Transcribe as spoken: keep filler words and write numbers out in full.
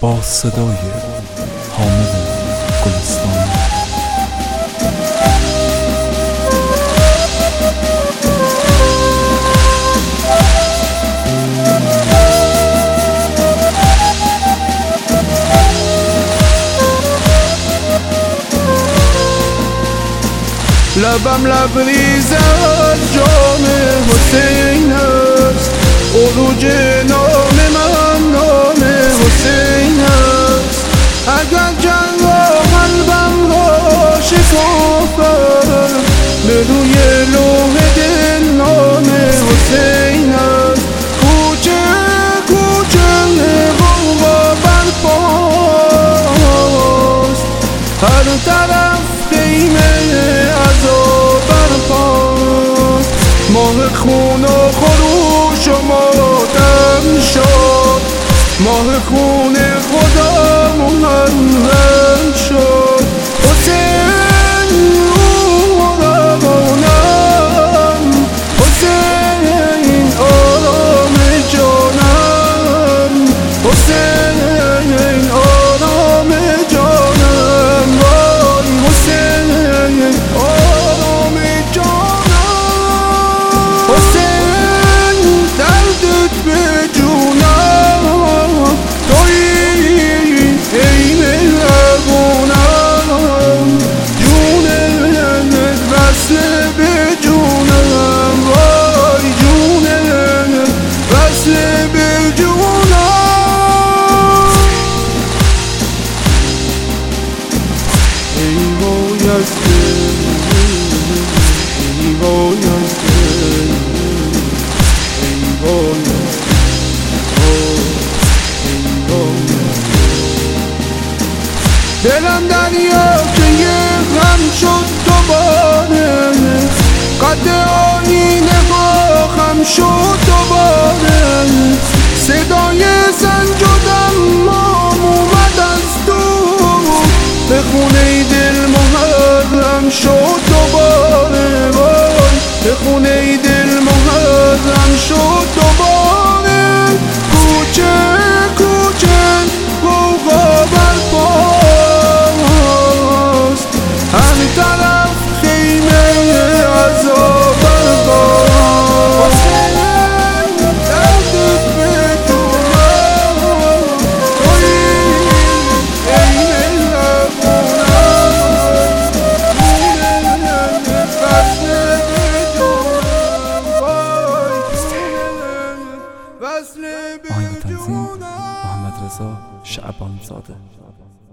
با صدای حامد گلستان. لبم لبریز از جام حسین است، عروج نام من نام حسین است. اگر جراح قلبم را شکافد، به روی لوح دل نام حسین است. کوچه کوچه غوغا برپاست، هر طرف خیمه ماه خون و خروش و ماتم شد، ماه خون خدا محرم شد. حسین روانم، حسین آرام جانم، حسین آرام جانم، وای حسین آرام جانم. حسین دردت به جونم، تویی ای مهربونم، جونت وصل به جونم، وای جونت وصل به جونم. ای بایسته ای بایسته دلم دریا که یه غم شد دوباره، قد آینه ها خم شد دوباره. صدای سنج و دمام اومد از دور، به خونه دل محرم شد دوباره، وای به خونه دل محرم شد دوباره. کوچه کوچه غوغا برپاست، هر طرف خیمه عذاب برپاست. دردت به جونم، تویی ای مهربونم، وصل به جونم، وای وصل به آهنگ تنظیم جونم. محمد رضا شعبان زاده.